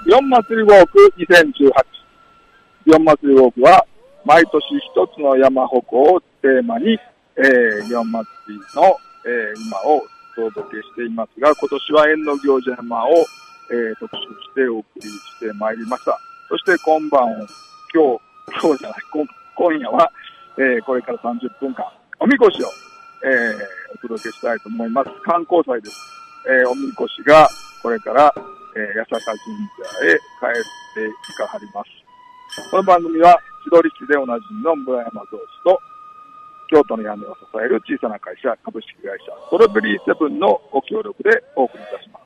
祇園祭ウォーク2018。祇園祭ウォークは、毎年一つの山鉾をテーマに、祇園祭の、今をお届けしていますが、今年は縁の行者山を、特集してお送りしてまいりました。そして今夜は、これから30分間、おみこしを、お届けしたいと思います。観光祭です。おみこしがこれから、八坂神社へ帰っていかはります。この番組は千鳥市でおなじみの村山同士と京都の屋根を支える小さな会社株式会社ストロベリーセブンのご協力でお送りいたします。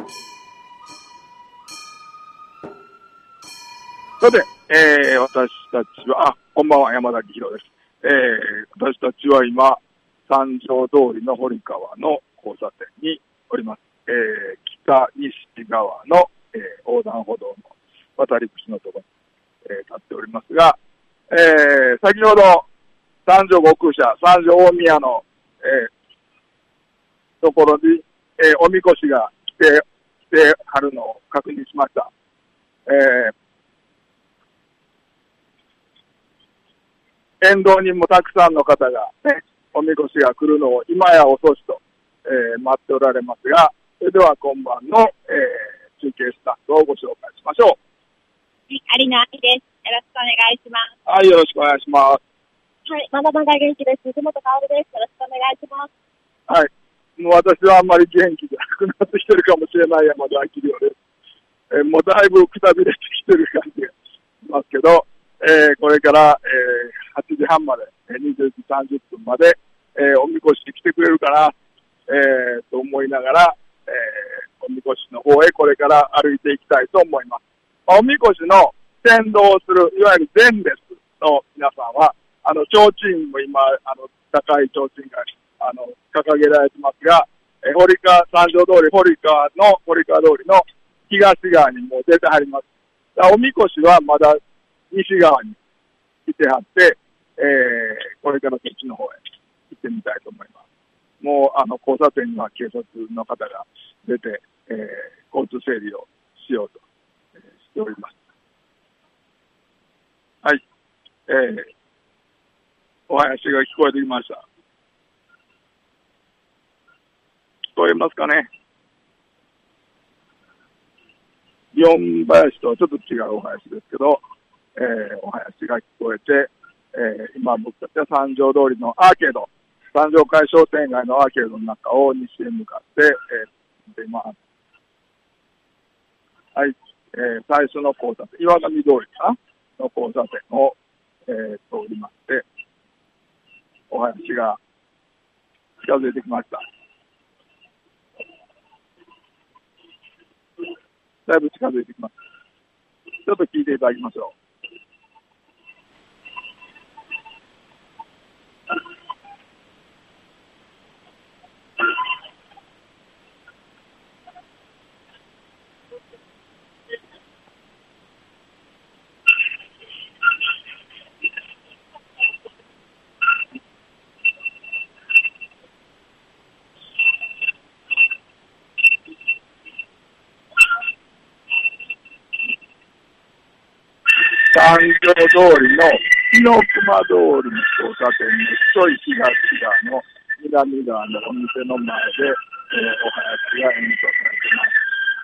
さて、私たちは、こんばんは、山崎博です。私たちは今、三条通りの堀川の交差点におります。北西側の、横断歩道の渡り口のところに、立っておりますが、先ほど、三条悟空社、三条大宮の、ところに、おみこしが来てはるのを確認しました。沿道にもたくさんの方が、ね、おみこしが来るのを今や遅しと、待っておられますが、それでは今晩の、中継スタッフをご紹介しましょう。 はい、有野明です。よろしくお願いします。 はい、よろしくお願いします。 はい、まだまだ元気です。藤本薫です。よろしくお願いします。 はい、もう私はあんまり元気じゃなくなってきてるかもしれない山田明亮です。もうだいぶくたびれてきてる感じがしますけど、これから、8時半まで、20時30分まで、おみこしに来てくれるかな、と思いながら、おみこしの方へこれから歩いていきたいと思います。おみこしの先導をする、いわゆる前列の皆さんは、提灯も今、高い提灯が、掲げられてますが、三条通り、堀川通りの東側にもう出てはります。おみこしはまだ西側に来てはって、これからそっちの方へ行ってみたいと思います。もう、交差点には警察の方が出て、交通整理をしようと、しております。はい。お話が聞こえてきました。聞こえますかね。四林とはちょっと違うお話ですけど、お話が聞こえて、今僕たちは三条通りのアーケード、三条会商店街のアーケードの中を西へ向かって、出ます。はい、最初の交差点、岩上通りかなの交差点を、通りまして、お話が近づいてきました。だいぶ近づいてきます。ちょっと聞いていただきましょう。三条通りの日の熊通りの交差点の太い東側の南側のお店の前で、お話が演奏されています。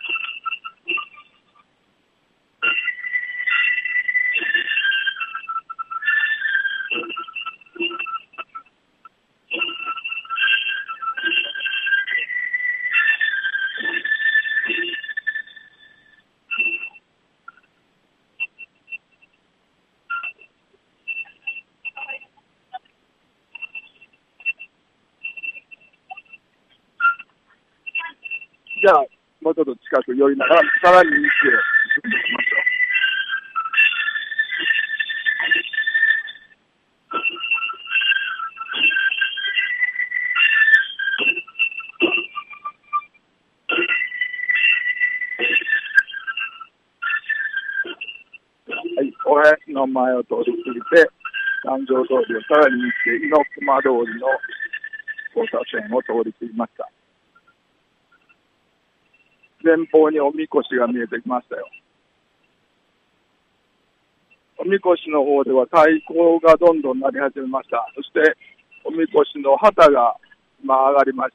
じゃあ、もうちょっと近く寄りながら、さらに西へ進んでいきましょう。はい、お林の前を通り過ぎて、三条通りをさらに西へ、日の熊通りの交差点を通り過ぎました。前方におみこしが見えてきましたよ。 おみこしの方では太鼓がどんどん鳴り始めました。そして、おみこしの旗が今上がりました。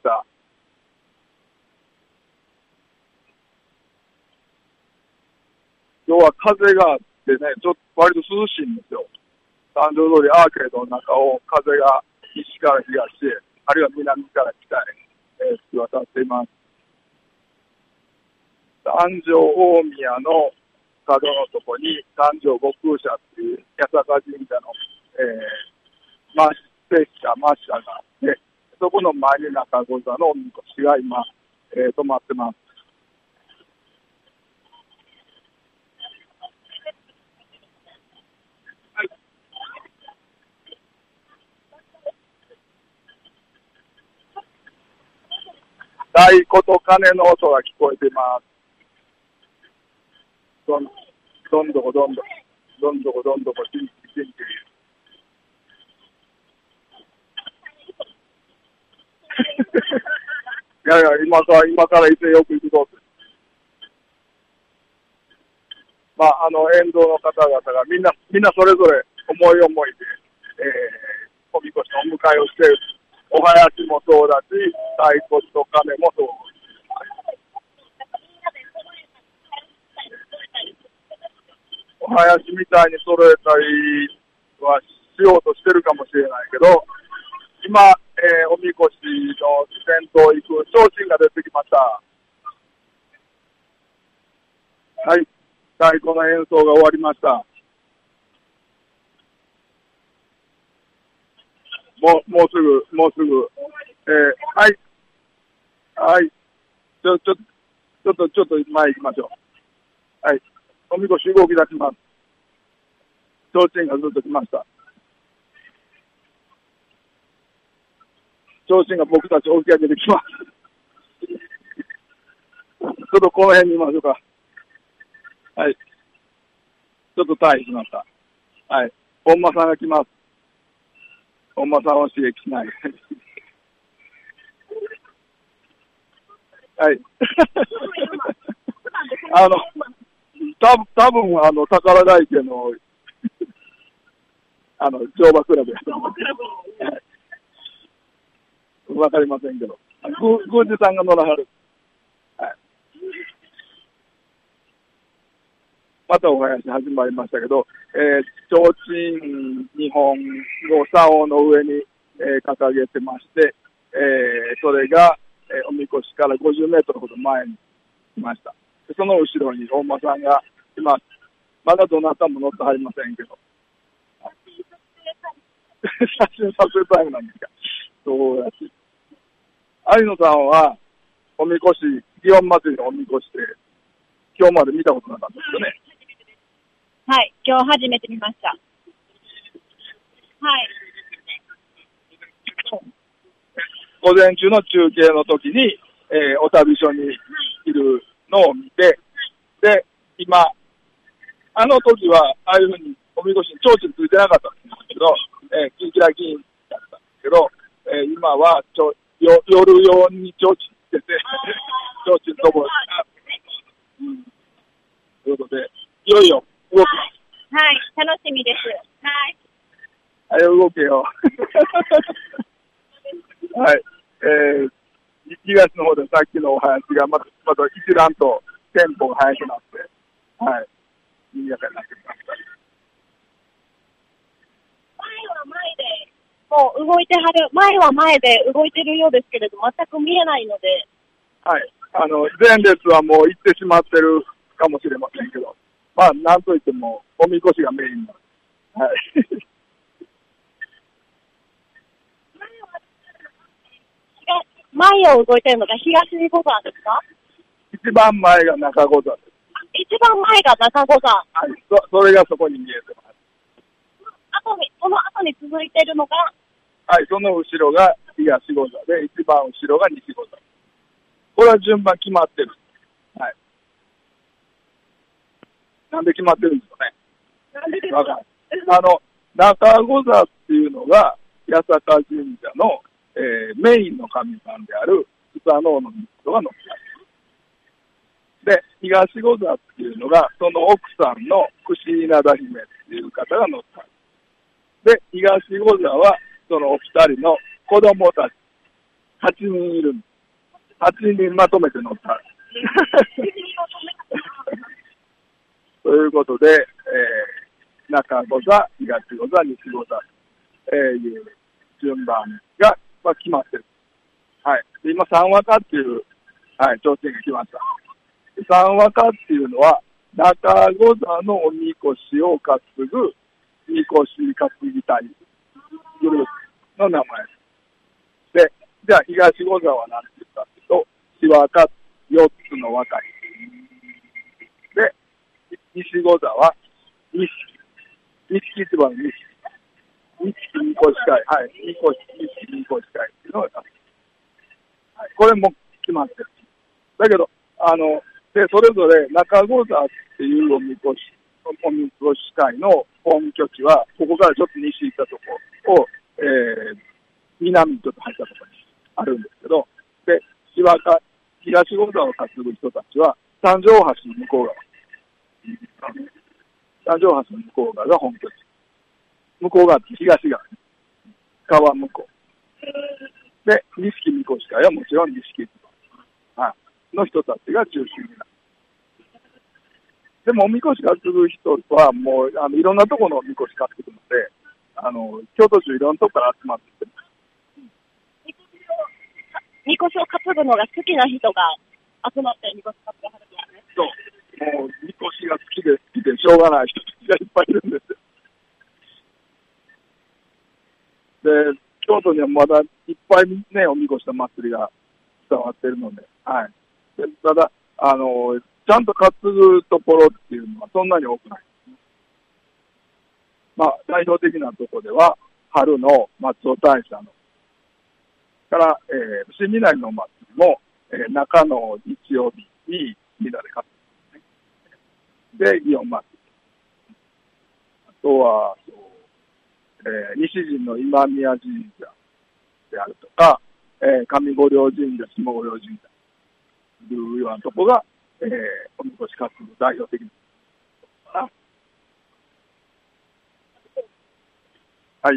今日は風があってね、ちょっと割と涼しいんですよ。三条通りアーケードの中を風が西から東へ、あるいは南から北へ、吹き渡っています。三条大宮の角のとこに三条悟空社っていう八坂神社の、マッシャがあって、そこの前に中御座のおみこしが今、止まってます。太鼓と鐘の音が聞こえています。どんどこ、チンチン。いやいや、今から伊勢よく行くぞって。沿道の方々がみんなそれぞれ思い思いで、おみこしのお迎えをしている。お囃子もそうだし、太鼓と鐘もそう。お囃子みたいに揃えたりはしようとしてるかもしれないけど、今、おみこしの先頭行く提灯が出てきました。はい、太鼓の演奏が終わりました。もうすぐ。はい。ちょっと前行きましょう。はい。おみこし動き出します。提灯がずっと来ました。提灯が僕たちを起き上げてきます。ちょっとこの辺にいましょうか。はい。ちょっと退避しました。はい。本間さんが来ます。本間さんは刺激しない。はい。多分宝ヶ池の、乗馬クラブやと思う。わかりませんけど。宮司さんが乗らはる。はい。またお囃子始まりましたけど、提灯2本を竿の上に、掲げてまして、それが、おみこしから50メートルほど前に来ました。その後ろに本間さんがいます。まだどなたも乗ってはりませんけど。写真撮影タイムなんですか。そうやし。有野さんは、おみこし、祇園祭りのおみこしで、今日まで見たことなかったですよね。 はい、今日初めて見ました。はい。 午前中の中継の時に、お旅所にいるのを見て、で、今、あの時は、ああいうふうにおみこしに提灯ついてなかったんですけど、キンキラキンだったんですけど、今は夜用に提灯つけて、提灯とも、ということで、いよいよ動きます。 はい、楽しみです。はい。 はい、動けよ。はい。東の方でさっきのお話がまた一段とテンポが速くなって、はい。賑やかになってきました。 もう動いてはる、前は前で動いてるようですけれど、全く見えないので。 はい。前列はもう行ってしまってるかもしれませんけど、まあ、なんといっても、おみこしがメインの。はい。 前を動いてるのが東五山ですか？ 一番前が中御座です。 一番前が中御山。 はい。それがそこに見えてます。 その後に続いているのが、 はい、その後ろが東御座で、一番後ろが西御座。これは順番決まってる。はい。なんで決まってるんですかね。 なんでですか？ 中御座っていうのが、八坂神社の、メインの神さんである、スサノオノミコトが乗ってで、東御座っていうのが、その奥さんの櫛稲田姫っていう方が乗った。で、東御座は、そのお二人の子供たち、8人いるんです。8人まとめて乗った。ということで、中御座、東御座、西御座、いう順番が、決まってる。はい。今、三和歌っていう、はい、提灯が来ました。三和歌っていうのは、中御座のおみこしを担ぐ、みこし担ぎ隊グループの名前です。で、じゃあ、東御座は何て言うかというと、四和歌、4つの和歌。で、西御座は、錦市場の錦みこし会、はい、錦みこし会っていうのが、はい、これも決まってる。だけど、で、それぞれ中御座っていうおみこし会の本拠地は、ここからちょっと西行ったところを、南にちょっと入ったところにあるんですけど、で、東御座を担ぐ人たちは、三条橋の向こう側。三条橋の向こう側が本拠地。向こう側って東側。川向こう。で、錦みこし会はもちろん錦市場、はい、の人たちが中心になる。でも、おみこし担ぐ人は、もう、いろんなところのおみこし担ぐので、京都中いろんなとこから集まってきてます。 みこしを担ぐのが好きな人が集まってみこし担ぐはるんですね。 そう。もう、みこしが好きでしょうがない人たちがいっぱいいるんですよ。で、京都にはまだいっぱいね、おみこしの祭りが伝わってるので、はい。で、ただ、ちゃんと担ぐところっていうのはそんなに多くない。代表的なところでは、春の松尾大社の、から、伏見稲荷の祭りも、中の日曜日にみんなで担ぐ。で、祇園祭り。あとは、西陣の今宮神社であるとか、上五稜神社、下五稜神社というようなところが、おみこし担ぐ代表的な。はい。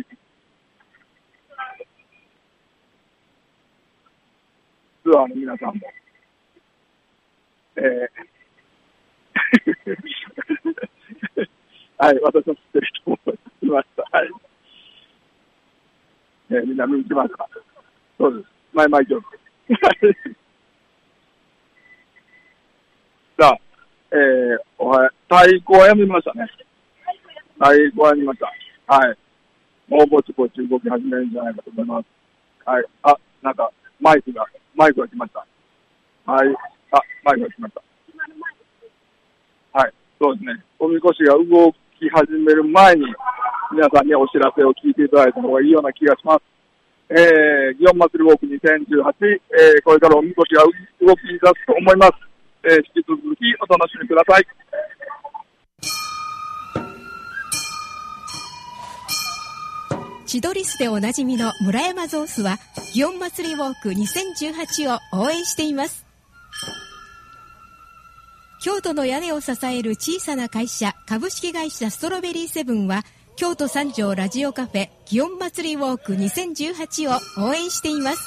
ツアーの皆さんも、はい、私の知ってる人もいました。はい。みんな見に来ました。そうです。前々今日。じゃあ、太鼓はやめましたね。太鼓はやめました。はい。もうぼちぼち動き始めるんじゃないかと思います。はい。なんか、マイクが来ました。はい。マイクが来ました。はい。そうですね。おみこしが動き始める前に、皆さんにお知らせを聞いていただいた方がいいような気がします。祇園祭ウォーク2018、これからおみこしが動き出すと思います。引き続きお楽しみください。 千鳥巣でおなじみの村山ゾースは祇園祭ウォーク2018を応援しています。京都の屋根を支える小さな会社株式会社ストロベリーセブンは京都三条ラジオカフェ祇園祭ウォーク2018を応援しています。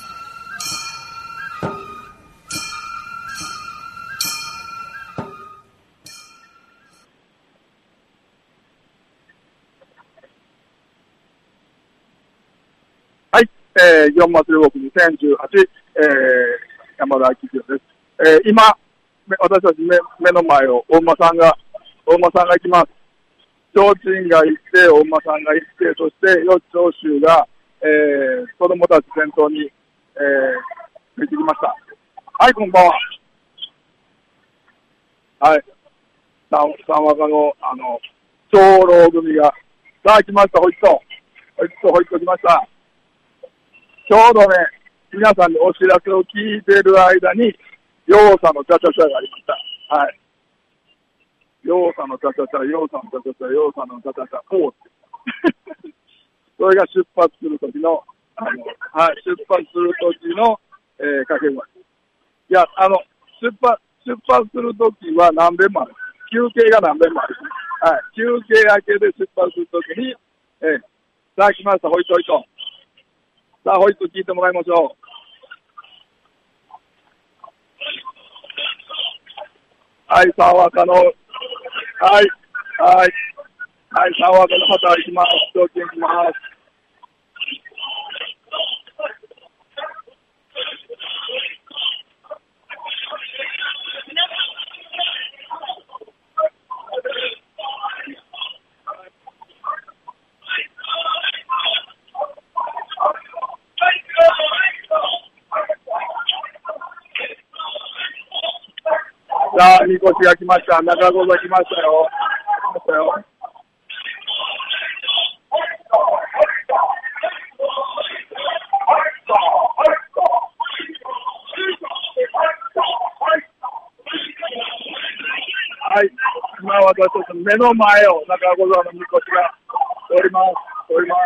はい、祇園祭ウォーク2018、山田明宏です。今、私たち目の前をお馬さんが行きます。提灯が行って、お馬さんが行って、そして四長州が、子供たち先頭に、出てきました。はい、こんばんは。はい。三和歌の、長老組が、さあ来ました、ほいっと来ました。ちょうどね、皆さんにお知らせを聞いている間に、洋佐のチャチャチャがありました。はい。洋佐のチャチャチャ、洋佐のチャチャチャ、洋佐のチャチャチャ、こうって。それが出発するときの、はい、出発するときの、掛け声。いや、出出発するときは何遍もある。休憩が何遍もある。はい。休憩明けで出発するときに、さあ来ました、ホイットホイット。さあ、ホイット聞いてもらいましょう。はい、沢若の、はい、はい、はい、沢若の方行きます。上級行きます。さあ、みこしが来ました。中子が来ましたよ。来ましたよ。はい、今私たち目の前を中子座のみこしが通ります。通ります。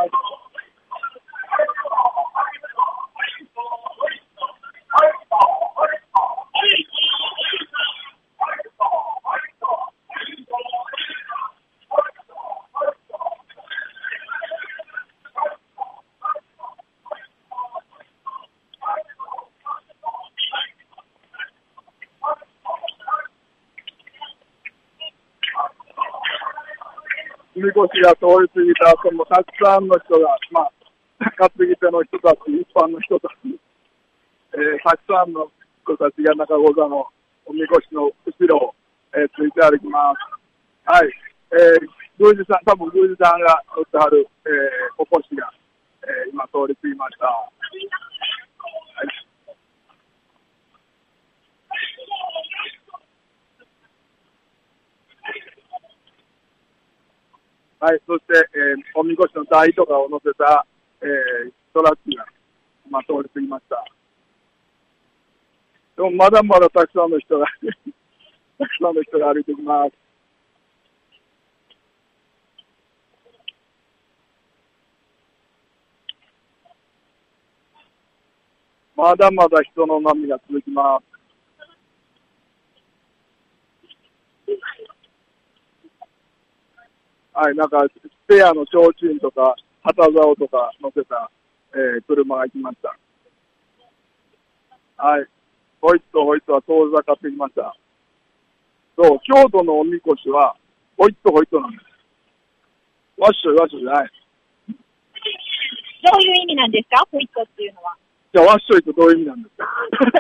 みこしが通り過ぎた後もたくさんの人が、担ぎ手の人たち、一般の人たち、たくさんの人たちが中子座のおみこしの後ろを、ついて歩きます。はい。宮司さん、多分宮司さんが乗ってはる、おこしが、今通り過ぎました。はい。はい、そして、おみこしの台とかを乗せた、トラックが今通り過ぎました。でもまだまだたくさんの人がたくさんの人が歩いてきます。まだまだ人の波が続きます。はい、なんか、スペアの提灯とか、旗竿とか乗せた、車が来ました。はい。ホイットホイットは遠ざかってきました。そう、京都のおみこしは、ホイットホイットなんです。ワッショイワッショイじゃない。 どういう意味なんですか、ホイットっていうのは。 じゃあ、ワッショイってどういう意味なんですか。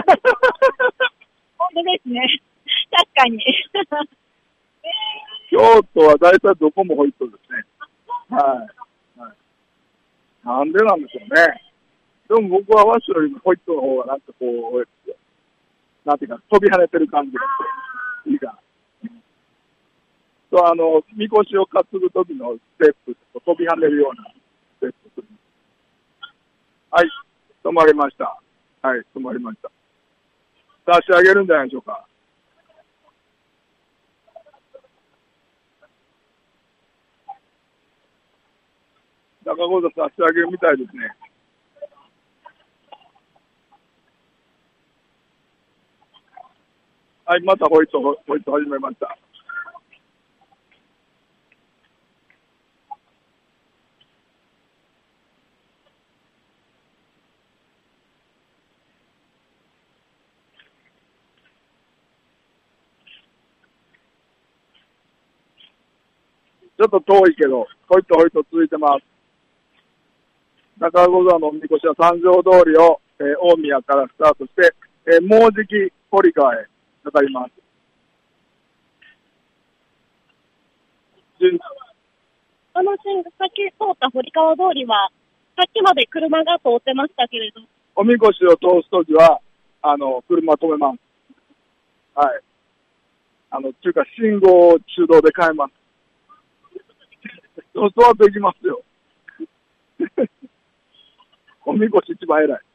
本当ですね。確かに。 京都は大体どこもホイットですね。はい。はい、なんでなんでしょうね。でも僕はワッショイよりもホイットの方がなんかこう、なんていうか、飛び跳ねてる感じがして、いいかな。と、みこしを担ぐときのステップ、飛び跳ねるようなステップ。はい、止まりました。はい、止まりました。差し上げるんじゃないでしょうか。中子座差し上げるみたいですね。はい、またホイット始めました。ちょっと遠いけど、ホイット続いてます。中子座のおみこしは三条通りを、大宮からスタートして、もうじき堀川へかかります。 さっき通った堀川通りは、さっきまで車が通ってましたけれど。 おみこしを通すときは、車止めます。はい。っていうか、信号を手動で変えます。そう座っていきますよ。おみこし一番偉い。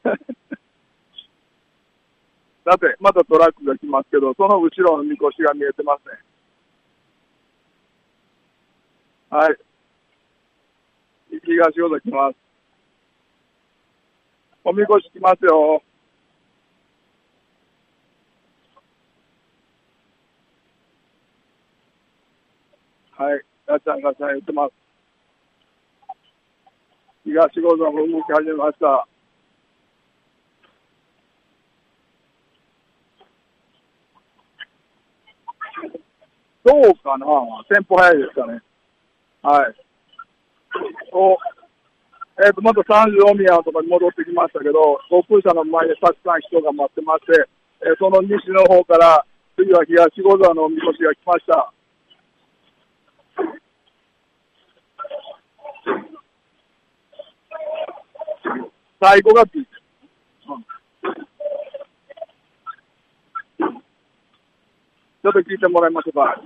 さて、またトラックが来ますけど、その後ろのみこしが見えてますね。はい。東大来ます。おみこし来ますよ。 はい。ガチャンガチャン言ってます。東五座も動き始めました。どうかな、テンポ早いですかね。はい。また三条宮のところに戻ってきましたけど、航空車の前でたくさん人が待ってまして、その西の方から、次は東五座のおみこしが来ました。最後がついてる。ちょっと聞いてもらいましょうか。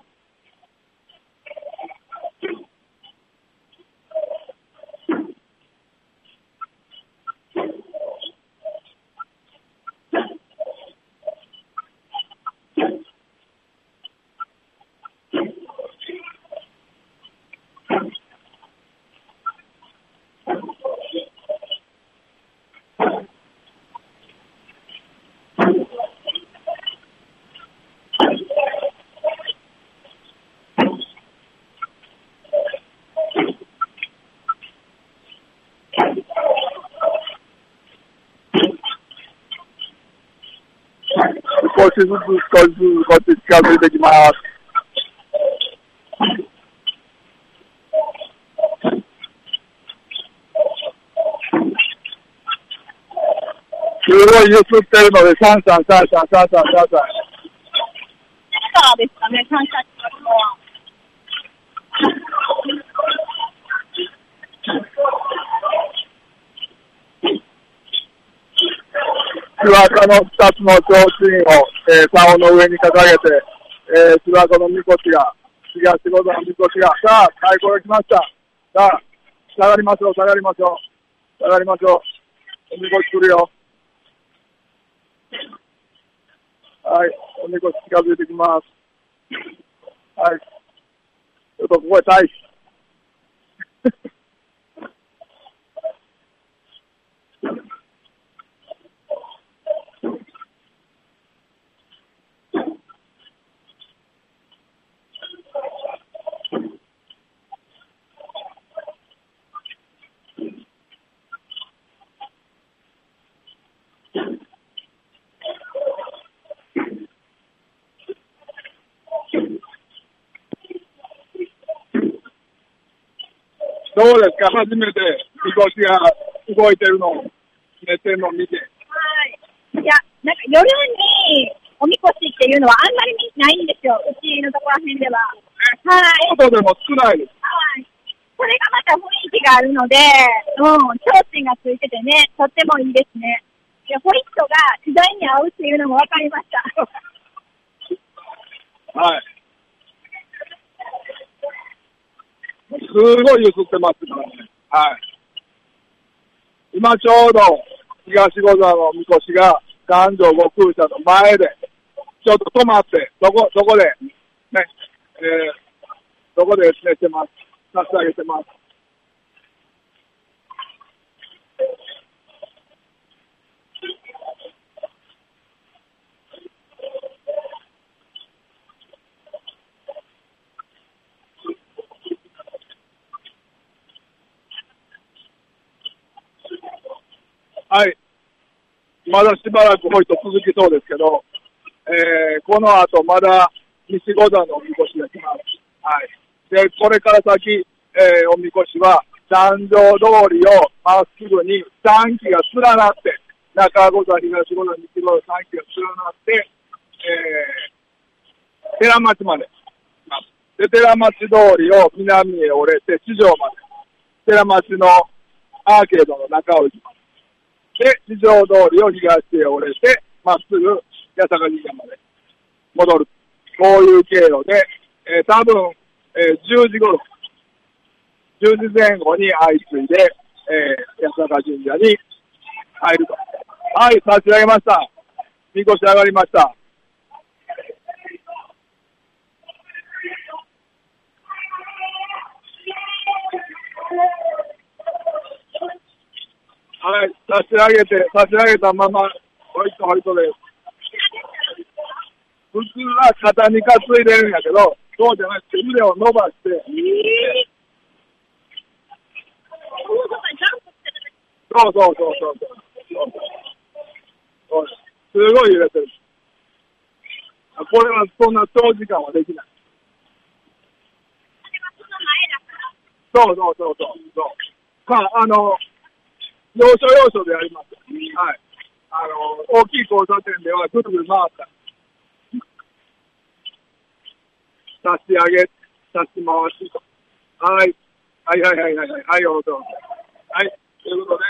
少しずつこっち近づいてきます。すごい揺すってるので、シャンシャン、シャンシャン、シャンシャン、シャンシャン。 だからですかね、シャンシャンしてるのは。 諏訪湖の2つの提灯を、竿の上に掲げて、諏訪湖のみこしが、東五座のみこしが、さあ、太鼓が来ました。さあ、下がりましょう、下がりましょう。下がりましょう。おみこし来るよ。はい、おみこし近づいてきます。はい。ちょっとここへ大使。どうですか、初めてみこしが動いてるのを、寝てるのを見て。 はい。いや、なんか夜におみこしっていうのはあんまりないんですよ、うちのところら辺では。はい。 外でも少ないです。 はい。それがまた雰囲気があるので、提灯がついててね、とってもいいですね。いや、ホイットが時代に合うっていうのも分かりました。 はい。すごい揺すってますからね。はい。今ちょうど東五座のみこしが三条悟空車の前でちょっと止まって、そこでね、そこで寝てます。差し上げてます。はい。まだしばらくホイット続きそうですけど、この後まだ西五座のおみこしが来ます。はい。で、これから先、おみこしは三条通りをまっすぐに3基が連なって、中五座、東五座、西五座3基が連なって、寺町まで来ます。で、寺町通りを南へ折れて、四条まで。寺町のアーケードの中を行きます。で、四条通りを東へ折れて、まっすぐ八坂神社まで戻る。こういう経路で、多分、10時頃、10時前後に相次いで、八坂神社に入ると。はい、差し上げました。みこし上がりました。はい、差し上げたまま、ホイットです。普通は肩に担いでるんやけど、そそうじゃない。腕を伸ばして。そう。すごい揺れてる。これはそんな長時間はできない。そう。要所要所でやります。はい。大きい交差点ではぐるぐる回った。差し上げ、差し回し。はい。はい、どうぞ。はい。ということで、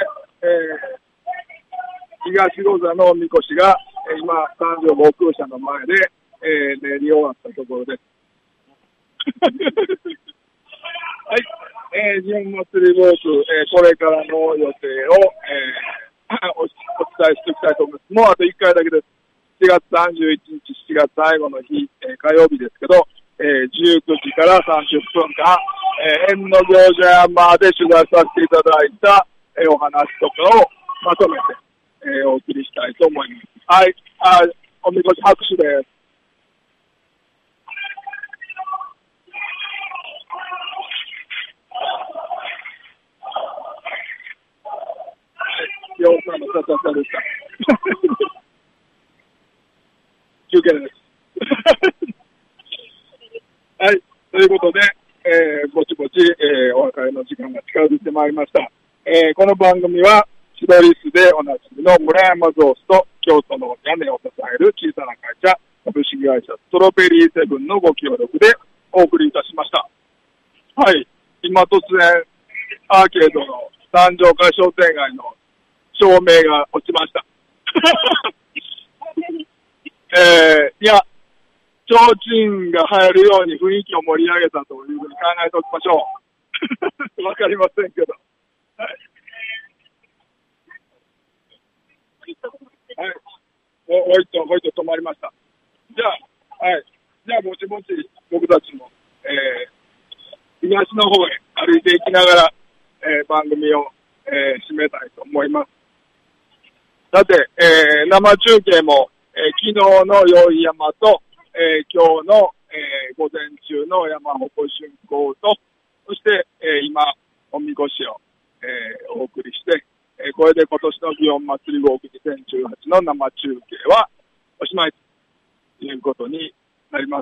東御座のおみこしが、今、三条防空車の前で、練り終わったところです。はい。祇園祭りウォーク、これからの予定を、お伝えしていきたいと思います。もうあと1回だけです。4月31日、7月最後の日、火曜日ですけど、19時から30分間、縁の行者山で取材させていただいた、お話とかをまとめて、お送りしたいと思います。はい。おみこし拍手です。ようさんのさささでした。休憩です。はい。ということで、ぼちぼち、お別れの時間が近づいてまいりました。この番組は、千鳥市でおなじみの村山ゾースと京都の屋根を支える小さな会社、株式会社ストロベリーセブンのご協力でお送りいたしました。はい。今突然、アーケードの三条会商店街の照明が落ちました。いや、提灯が入るように雰囲気を盛り上げたというふうに考えておきましょう。わかりませんけど。はい。はい。おいと止まりました。じゃあ、ぼちぼち僕たちも、東の方へ歩いていきながら、番組を、締めたいと思います。さて、生中継も、昨日の宵山と、今日の、午前中の山鉾巡行と、そして、今、おみこしを、お送りして、これで今年の祇園祭ウォーク2018の生中継はおしまいということになります。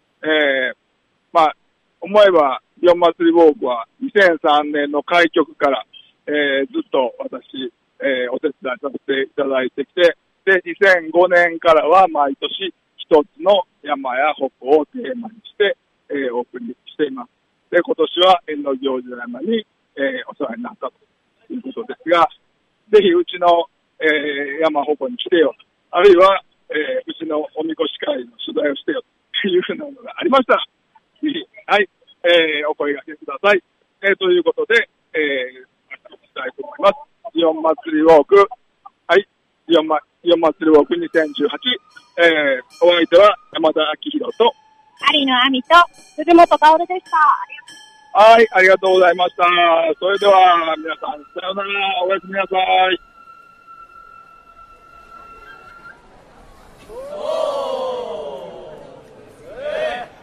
思えば祇園祭ウォークは2003年の開局から、ずっと私、お手伝いさせていただいてきて、で、2005年からは毎年一つの山や鉾をテーマにして、お送りしています。で、今年は縁の行者山に、お世話になったということですが、ぜひうちの、山鉾に来てよ、あるいは、うちのおみこし会の取材をしてよというふうなのがありましたら、ぜひ、はい、お声掛けください。ということで、お伝えと思います。祇園祭ウォーク、はい、祇園祭ウォーク2018、お相手は山田明宏と、 有野亜美と、藤本薫でした。 はい、ありがとうございました。それでは、皆さん、さようなら、おやすみなさい。おー